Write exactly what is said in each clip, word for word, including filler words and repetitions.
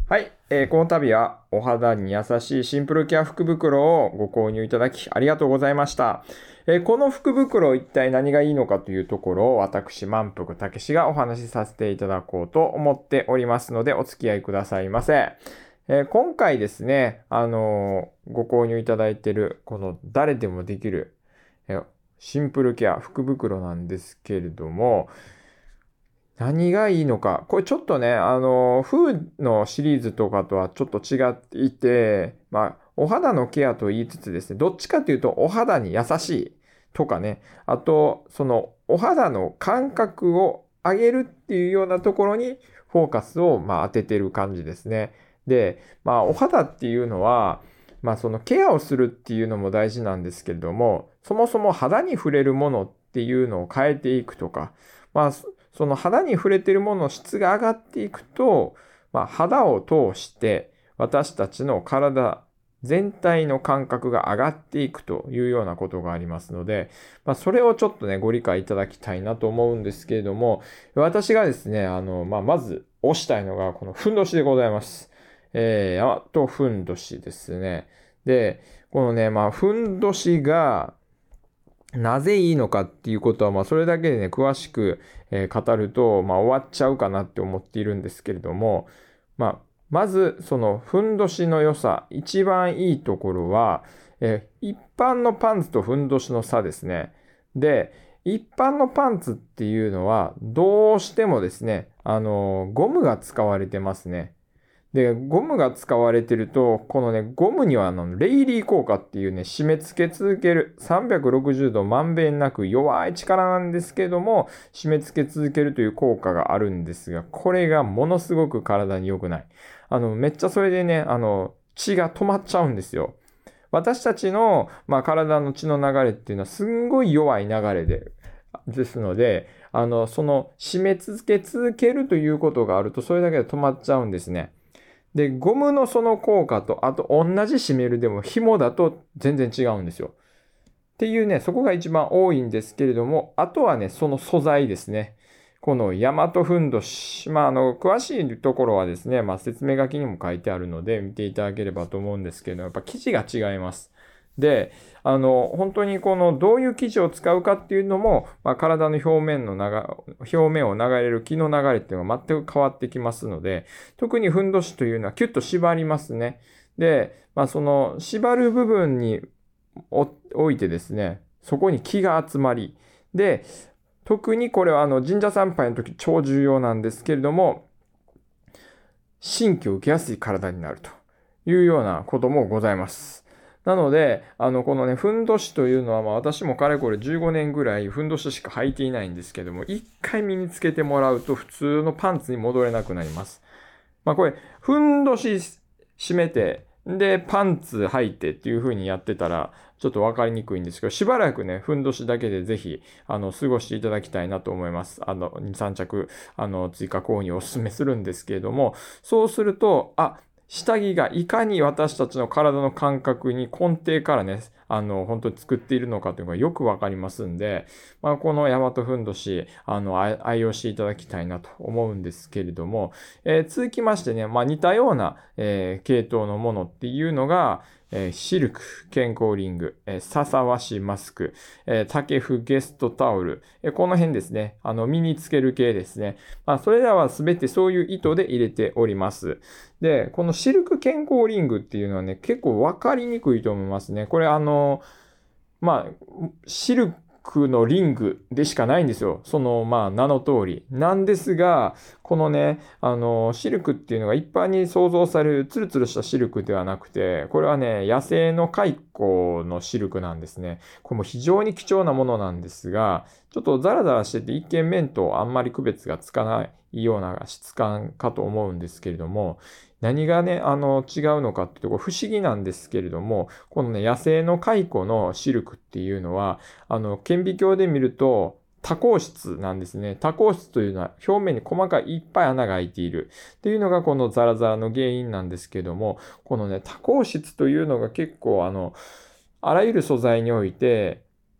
はい、えーこの度はお肌に優しいシンプルケア福袋をご購入いただきありがとうございました。えーこの福袋一体何がいいのかというところを私満腹たけしがお話しさせていただこうと思っておりますのでお付き合いくださいませ。えー今回ですね、あのーご購入いただいているこの誰でもできる、えーシンプルケア福袋なんですけれども、何がいいのか。これちょっとね、あの、フーのシリーズとかとはちょっと違っていて、まあ、お肌のケアと言いつつですね、どっちかというとお肌に優しいとかね、あと、そのお肌の感覚を上げるっていうようなところにフォーカスをまあ当ててる感じですね。で、まあ、お肌っていうのは、まあ、そのケアをするっていうのも大事なんですけれども、そもそも肌に触れるものっていうのを変えていくとか、まあ、その肌に触れているものの質が上がっていくと、まあ、肌を通して私たちの体全体の感覚が上がっていくというようなことがありますので、まあ、それをちょっとね、ご理解いただきたいなと思うんですけれども、私がですね、あの、まあ、まず推したいのがこのふんどしでございます。えー、ヤマトふんどしですね。で、このね、まあ、ふんどしが、なぜいいのかっていうことは、まあ、それだけでね、詳しく、えー語ると、まあ、終わっちゃうかなって思っているんですけれども、まあ、まず、その、ふんどしの良さ、一番いいところは、えー一般のパンツとふんどしの差ですね。で、一般のパンツっていうのは、どうしてもですね、あのーゴムが使われてますね。で、ゴムが使われてると、このね、ゴムにはあの、レイリー効果っていうね、締め付け続ける、さんびゃくろくじゅうどまんべんなく弱い力なんですけども、締め付け続けるという効果があるんですが、これがものすごく体に良くない。あの、めっちゃそれでね、あの、血が止まっちゃうんですよ。私たちの、まあ、体の血の流れっていうのはすんごい弱い流れで、ですので、あの、その締め付け続けるということがあると、それだけで止まっちゃうんですね。で、ゴムのその効果と、あと同じ締めるでも紐だと全然違うんですよ。っていうね、そこが一番多いんですけれども、あとはね、その素材ですね。このヤマトフンドシ、まあ、あの、詳しいところはですね、まあ、説明書きにも書いてあるので、見ていただければと思うんですけど、やっぱ生地が違います。で、あの、本当にこの、どういう生地を使うかっていうのも、まあ、体の表面の流、表面を流れる気の流れっていうのが全く変わってきますので、特にふんどしというのはキュッと縛りますね。で、まあ、その、縛る部分においてですね、そこに気が集まり、で、特にこれはあの神社参拝の時超重要なんですけれども、神経を受けやすい体になるというようなこともございます。なので、あの、このね、ふんどしというのは、まあ私もかれこれじゅうごねんぐらいふんどししか履いていないんですけども、一回身につけてもらうと普通のパンツに戻れなくなります。まあこれ、ふんどし締めて、で、パンツ履いてっていう風にやってたら、ちょっとわかりにくいんですけど、しばらくね、ふんどしだけでぜひ、あの、過ごしていただきたいなと思います。あの、に、さん着、あの、追加購入をお勧めするんですけれども、そうすると、あ、下着がいかに私たちの体の感覚に根底からね、あの、本当に作っているのかというのがよくわかりますんで、まあ、このヤマトふんどし、あの、愛用していただきたいなと思うんですけれども、えー続きましてね、まあ、似たような、えー系統のものっていうのが、えーシルク、健康リング、えー、笹和紙マスク、えー、竹フゲストタオル、えーこの辺ですね、あの、身につける系ですね。まあ、それらはすべてそういう意図で入れております。で、このシルク健康リングっていうのはね、結構わかりにくいと思いますね。これあの、まあ、シルクのリングでしかないんですよ。その、まあ、名の通り。なんですが、このね、あの、シルクっていうのが一般に想像されるツルツルしたシルクではなくて、これはね、野生の蚕のシルクなんですね。これも非常に貴重なものなんですが、ちょっとザラザラしてて一見面とあんまり区別がつかないような質感かと思うんですけれども、何がね、あの、違うのかっていうところ不思議なんですけれども、このね、野生の蚕のシルクっていうのは、あの、顕微鏡で見ると、多孔質なんですね。多孔質というのは表面に細かいいっぱい穴が開いているっていうのがこのザラザラの原因なんですけども、このね、多孔質というのが結構あの、あらゆる素材において、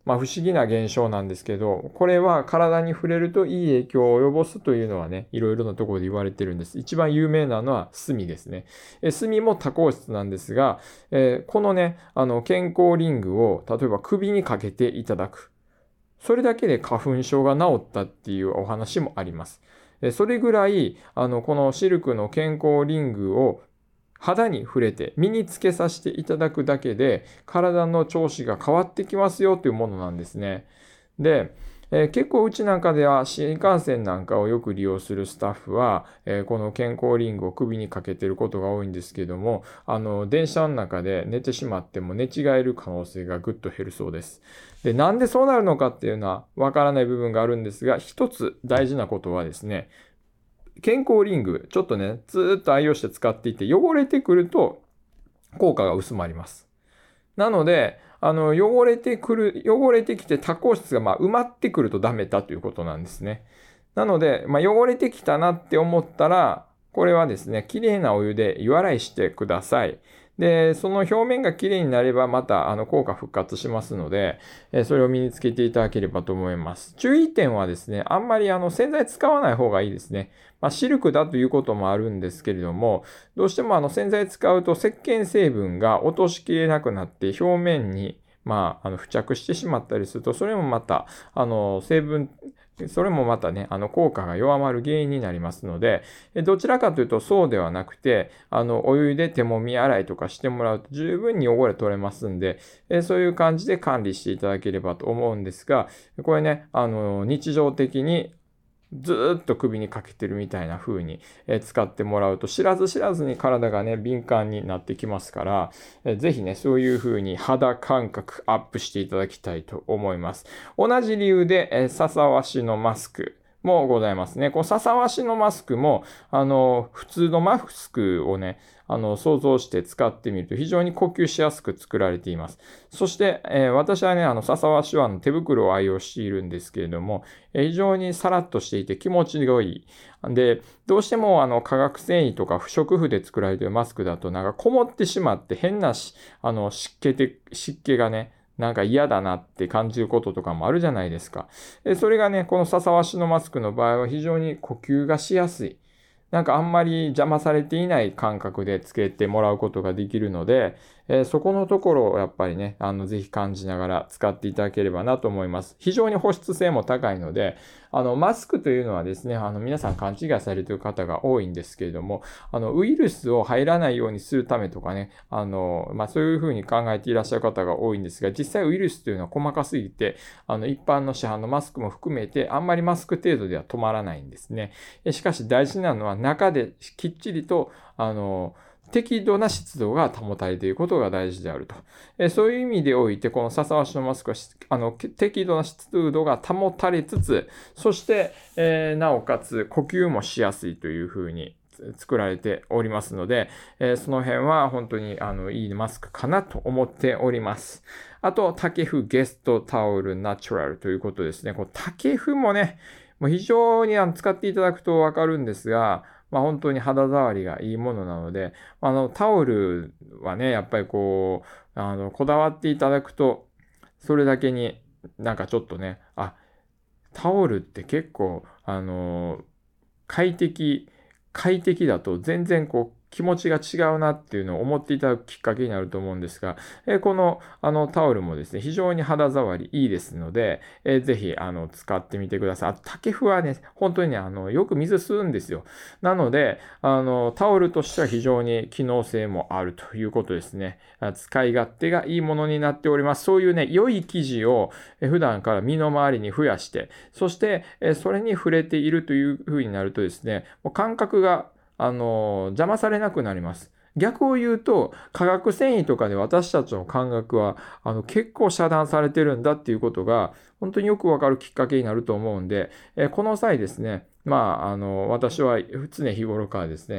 まあ不思議な現象なんですけど、これは体に触れるといい影響を及ぼすというのはね、いろいろなところで言われてるんです。一番有名なのは炭ですね。え炭も多孔質なんですが、えー、このね、あの健康リングを例えば首にかけていただく。それだけで花粉症が治ったっていうお話もあります。それぐらい、あの、このシルクの健康リングを肌に触れて身につけさせていただくだけで体の調子が変わってきますよというものなんですね。で、えー、結構うちなんかでは新幹線なんかをよく利用するスタッフは、えー、この健康リングを首にかけていることが多いんですけども、あの電車の中で寝てしまっても寝違える可能性がぐっと減るそうです。で、なんでそうなるのかっていうのはわからない部分があるんですが、一つ大事なことはですね、健康リング、ちょっとね、ずーっと愛用して使っていて、汚れてくると効果が薄まります。なので、あの、汚れてくる、汚れてきて多孔質がまあ埋まってくるとダメだということなんですね。なので、まあ、汚れてきたなって思ったら、これはですね、きれいなお湯で湯洗いしてください。で、その表面がきれいになればまたあの効果復活しますので、えそれを身につけていただければと思います。注意点はですね、あんまりあの洗剤使わない方がいいですね。まあ、シルクだということもあるんですけれども、どうしてもあの洗剤使うと石鹸成分が落としきれなくなって表面にまあ、あの付着してしまったりすると、それもまたあの成分それもまたね、あの効果が弱まる原因になりますので、どちらかというとそうではなくて、あのお湯で手もみ洗いとかしてもらうと十分に汚れ取れますんで、そういう感じで管理していただければと思うんですが、これね、あの日常的にずーっと首にかけてるみたいな風に使ってもらうと知らず知らずに体がね敏感になってきますから、ぜひねそういう風に肌感覚アップしていただきたいと思います。同じ理由で笹和紙のマスクもございますね。この笹和紙のマスクもあの普通のマスクをねあの想像して使ってみると非常に呼吸しやすく作られています。そして、えー、私はね、あの笹和紙はの手袋を愛用しているんですけれども、えー、非常にさらっとしていて気持ちがいい。で、どうしてもあの化学繊維とか不織布で作られているマスクだとなんかこもってしまって変なしあの湿気で湿気がねなんか嫌だなって感じることとかもあるじゃないですか。それがね、この笹和紙のマスクの場合は非常に呼吸がしやすい。なんかあんまり邪魔されていない感覚でつけてもらうことができるので、えー、そこのところをやっぱりね、あの、ぜひ感じながら使っていただければなと思います。非常に保湿性も高いので、あの、マスクというのはですね、あの、皆さん勘違いされている方が多いんですけれども、あの、ウイルスを入らないようにするためとかね、あの、まあ、そういうふうに考えていらっしゃる方が多いんですが、実際ウイルスというのは細かすぎて、あの、一般の市販のマスクも含めて、あんまりマスク程度では止まらないんですね。しかし大事なのは中できっちりと、あの、適度な湿度が保たれていることが大事であると。えそういう意味でおいて、この笹和紙のマスクはあの適度な湿度が保たれつつ、そして、えー、なおかつ呼吸もしやすいというふうに作られておりますので、えー、その辺は本当にあのいいマスクかなと思っております。あと、竹フゲストタオルナチュラルということですね。この竹フもね、もう非常に使っていただくとわかるんですが、まあ、本当に肌触りがいいものなので、あのタオルはね、やっぱりこう、あのこだわっていただくと、それだけになんかちょっとね、あ、タオルって結構、あの、快適、快適だと全然こう、気持ちが違うなっていうのを思っていただくきっかけになると思うんですが、えー、このあのタオルもですね、非常に肌触りいいですので、えー、ぜひあの使ってみてください。あと竹麩はね、本当にね、あのよく水吸うんですよ。なので、あのタオルとしては非常に機能性もあるということですね。使い勝手がいいものになっております。そういうね、良い生地を普段から身の回りに増やして、そしてそれに触れているというふうになるとですね、もう感覚があの邪魔されなくなります。逆を言うと、化学繊維とかで私たちの感覚はあの結構遮断されてるんだっていうことが本当によくわかるきっかけになると思うんで、えこの際ですね、まあ、あの私は常日頃からですね、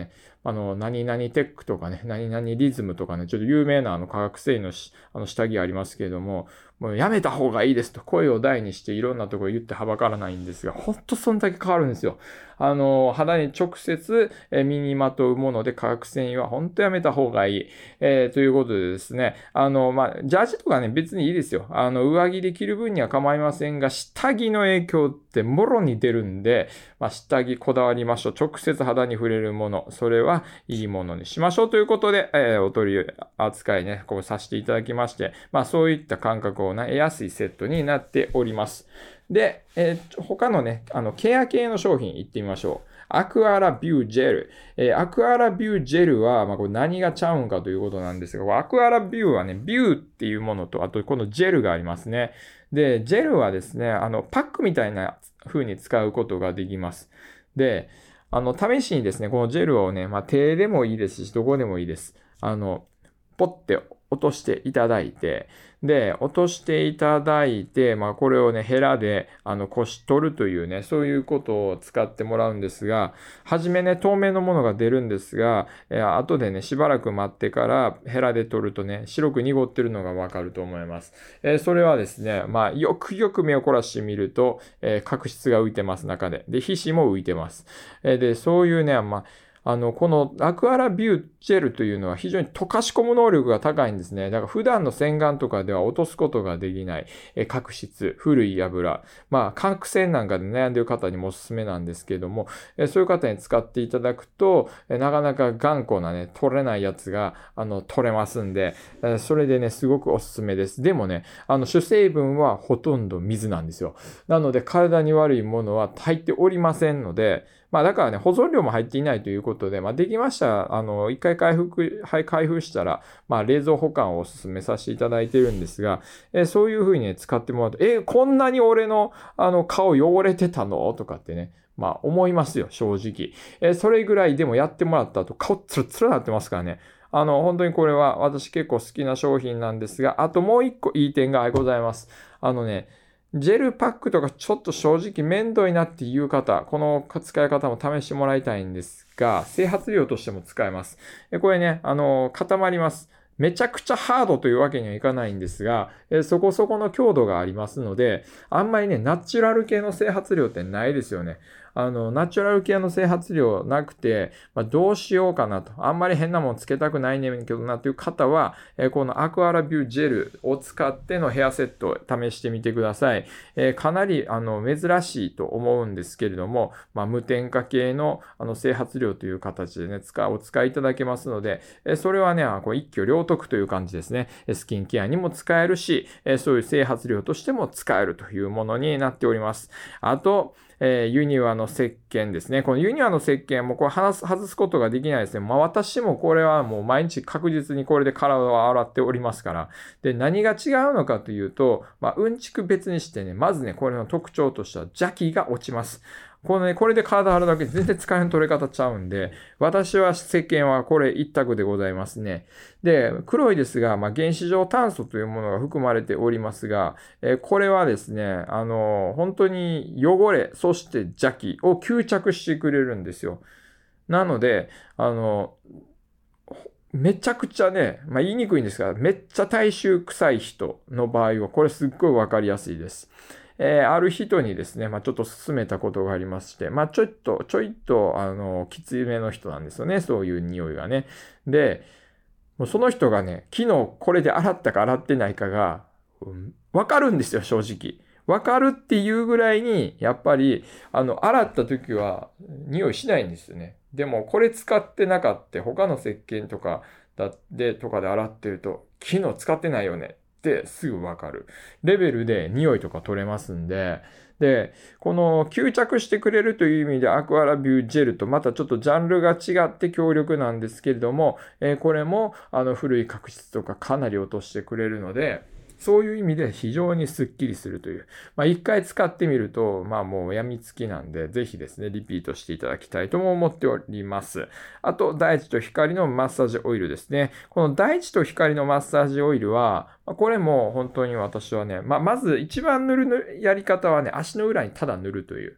あの、何々テックとかね、何々リズムとかね、ちょっと有名なあの化学繊維のしあの下着ありますけれども、もうやめた方がいいですと声を大にしていろんなところ言ってはばからないんですが、ほんとそんだけ変わるんですよ。あの、肌に直接身にまとうもので化学繊維はほんとやめた方がいい。えー、ということでですね、あの、まあ、ジャージとかね、別にいいですよ。あの、上着で着る分には構いませんが、下着の影響ってもろに出るんで、まあ、下着こだわりましょう。直接肌に触れるもの、それはいいものにしましょうということで、えー、お取り扱いね、こうさせていただきまして、まあ、そういった感覚を得やすいセットになっております。で、えー、他のね、あの、ケア系の商品行ってみましょう。アクアラビュージェル。えー、アクアラビュージェルは、まあ、これ何がちゃうんかということなんですが、アクアラビューはね、ビューっていうものと、あとこのジェルがありますね。で、ジェルはですね、あの、パックみたいな風に使うことができます。で、あの、試しにですね、このジェルをね、まあ、手でもいいですし、どこでもいいです。あの、ポッて落としていただいて、で、落としていただいて、まあ、これをね、ヘラで、あの、こし取るというね、そういうことを使ってもらうんですが、はじめね、透明のものが出るんですが、えー、後でね、しばらく待ってから、ヘラで取るとね、白く濁ってるのがわかると思います。えー、それはですね、まあ、よくよく目を凝らしてみると、えー、角質が浮いてます、中で。で、皮脂も浮いてます。えー、で、そういうね、まあ、あの、このアクアラビュージェルというのは非常に溶かし込む能力が高いんですね。だから普段の洗顔とかでは落とすことができない、え角質、古い油、まあ、角栓なんかで悩んでいる方にもおすすめなんですけれども、えそういう方に使っていただくと、えなかなか頑固なね、取れないやつが、あの、取れますんで、えそれでね、すごくおすすめです。でもね、あの、主成分はほとんど水なんですよ。なので、体に悪いものは入っておりませんので、まあだからね、保存量も入っていないということで、まあできましたら、あの、一回回復、はい、開封したら、まあ冷蔵保管をお勧めさせていただいているんですが、えー、そういうふうにね、使ってもらうと、えー、こんなに俺の、あの、顔汚れてたのとかってね、まあ思いますよ、正直。えー、それぐらいでもやってもらった後、顔ツルツルなってますからね。あの、本当にこれは私結構好きな商品なんですが、あともう一個いい点がございます。あのね、ジェルパックとかちょっと正直面倒いなっていう方、この使い方も試してもらいたいんですが、整髪料としても使えます。これね、あの、固まります。めちゃくちゃハードというわけにはいかないんですが、そこそこの強度がありますので、あんまりね、ナチュラル系の整髪料ってないですよね。あの、ナチュラル系の整髪料なくて、まあ、どうしようかなと。あんまり変なもんつけたくないねんけどなという方は、えー、このアクアラビュージェルを使ってのヘアセットを試してみてください。えー、かなり、あの、珍しいと思うんですけれども、まあ、無添加系の、あの、整髪料という形でね、使う、お使いいただけますので、えー、それはね、こう一挙両得という感じですね。スキンケアにも使えるし、えー、そういう整髪料としても使えるというものになっております。あと、えー、ユニワの石鹸ですね。このユニワの石鹸もこれ外す、外すことができないですね。まあ私もこれはもう毎日確実にこれで体を洗っておりますから。で、何が違うのかというと、まあうんちく別にしてね、まずね、これの特徴としては邪気が落ちます。このね、これで体洗うだけで全然疲れの取れ方ちゃうんで、私は石鹸はこれ一択でございますね。で、黒いですが、まあ、原子状炭素というものが含まれておりますが、えー、これはですね、あのー、本当に汚れ、そして邪気を吸着してくれるんですよ。なので、あのー、めちゃくちゃね、まあ、言いにくいんですが、めっちゃ体臭臭い人の場合は、これすっごいわかりやすいです。えー、ある人にですね、まあ、ちょっと勧めたことがありまして、まあ、ちょっと、ちょいと、あの、きついめの人なんですよね、そういう匂いがね。で、もうその人がね、昨日これで洗ったか洗ってないかが、うん、わかるんですよ、正直。わかるっていうぐらいに、やっぱり、あの、洗った時は、匂いしないんですよね。でも、これ使ってなかった、他の石鹸とか、だで、とかで洗ってると、昨日使ってないよね。ってすぐわかるレベルで匂いとか取れますんで、で、この吸着してくれるという意味でアクアラビュージェルとまたちょっとジャンルが違って強力なんですけれども、えー、これもあの古い角質とかかなり落としてくれるので、そういう意味で非常にスッキリするという。まあ一回使ってみると、まあもう病みつきなんで、ぜひですね、リピートしていただきたいとも思っております。あと、大地と光のマッサージオイルですね。この大地と光のマッサージオイルは、これも本当に私はね、まあまず一番塗るやり方はね、足の裏にただ塗るという。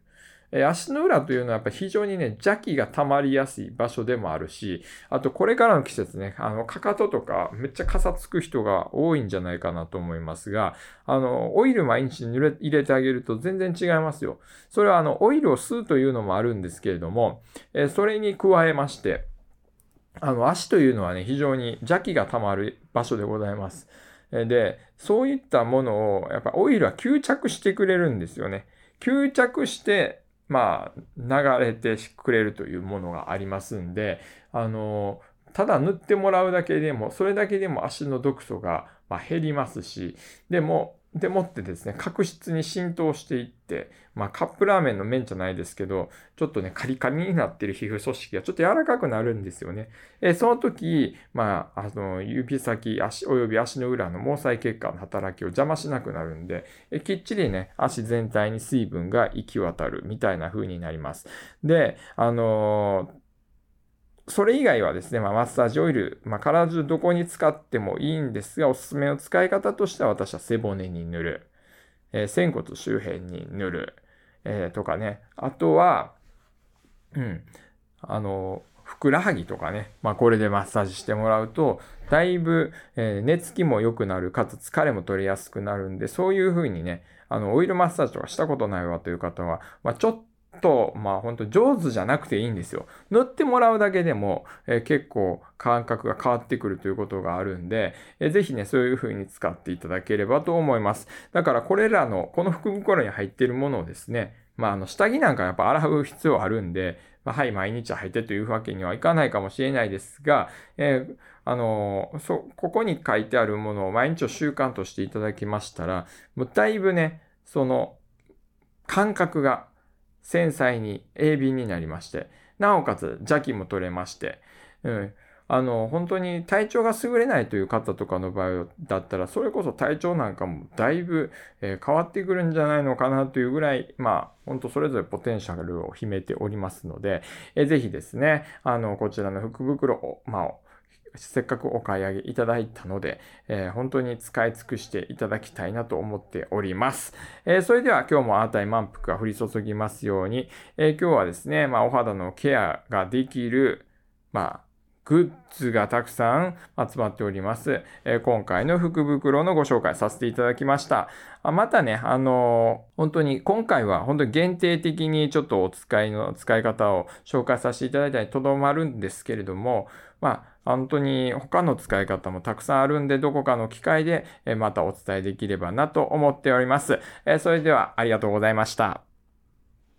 えー、足の裏というのはやっぱり非常にね、邪気が溜まりやすい場所でもあるし、あとこれからの季節ね、あの、かかととかめっちゃかさつく人が多いんじゃないかなと思いますが、あの、オイル毎日入れ入れてあげると全然違いますよ。それはあの、オイルを吸うというのもあるんですけれども、えー、それに加えまして、あの、足というのはね、非常に邪気が溜まる場所でございます。で、そういったものを、やっぱオイルは吸着してくれるんですよね。吸着して、まあ、流れてくれるというものがありますんで、あの、ただ塗ってもらうだけでも、それだけでも足の毒素が、まあ、減りますし、でも、でもってですね、角質に浸透していって、まあカップラーメンの麺じゃないですけど、ちょっとね、カリカリになってる皮膚組織がちょっと柔らかくなるんですよね。えその時、まあ、あの、指先、足、および足の裏の毛細血管の働きを邪魔しなくなるんで、えきっちりね、足全体に水分が行き渡るみたいな風になります。で、あのーそれ以外はですね、まあ、マッサージオイル、まあ、体中どこに使ってもいいんですが、おすすめの使い方としては私は背骨に塗る、えー、仙骨周辺に塗る、えー、とかね。あとは、うん、あの、ふくらはぎとかね、まあ、これでマッサージしてもらうと、だいぶ、えー、寝つきも良くなる、かつ疲れも取れやすくなるんで、そういう風にね、あの、オイルマッサージとかしたことないわという方は、まあ、ちょっとと、まあ本当上手じゃなくていいんですよ。塗ってもらうだけでも、えー、結構感覚が変わってくるということがあるんで、えー、ぜひね、そういう風に使っていただければと思います。だからこれらの、この福袋に入っているものをですね、まああの下着なんかやっぱ洗う必要あるんで、まあ、はい、毎日履いてというわけにはいかないかもしれないですが、えー、あのー、そ、ここに書いてあるものを毎日を習慣としていただきましたら、もうだいぶね、その感覚が繊細に鋭敏になりまして、なおかつ邪気も取れまして、うん、あの、本当に体調が優れないという方とかの場合だったら、それこそ体調なんかもだいぶ、えー、変わってくるんじゃないのかなというぐらい、まあ、本当それぞれポテンシャルを秘めておりますので、えー、ぜひですね、あの、こちらの福袋を、まあ、せっかくお買い上げいただいたので、えー、本当に使い尽くしていただきたいなと思っております。えー、それでは今日もあたい満腹が降り注ぎますように、えー、今日はですね、まあ、お肌のケアができる、まあ、グッズがたくさん集まっております。えー、今回の福袋のご紹介させていただきました。あまたね、あのー、本当に今回は本当に限定的にちょっとお使いの使い方を紹介させていただいたりとどまるんですけれども、まあ、本当に他の使い方もたくさんあるんで、どこかの機会でまたお伝えできればなと思っております。それではありがとうございました。